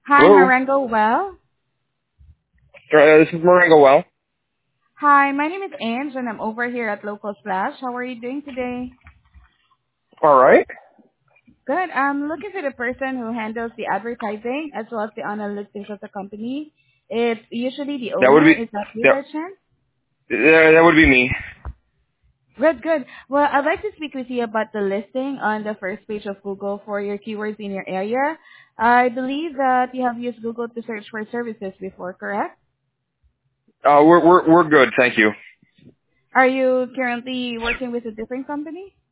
Hi, Hello. Marengo Well. This is Marengo Well. Hi, my name is Ange, and I'm over here at Local Splash. How are you doing today? All right. Good. I'm looking for the person who handles the advertising as well as the analytics of the company. It's usually the That would owner. be Is that you that, by chance? that would be me. Good, good. Well, I'd like to speak with you about the listing on the first page of Google for your keywords in your area. I believe that you have used Google to search for services before, correct? We're good, thank you. Are you currently working with a different company?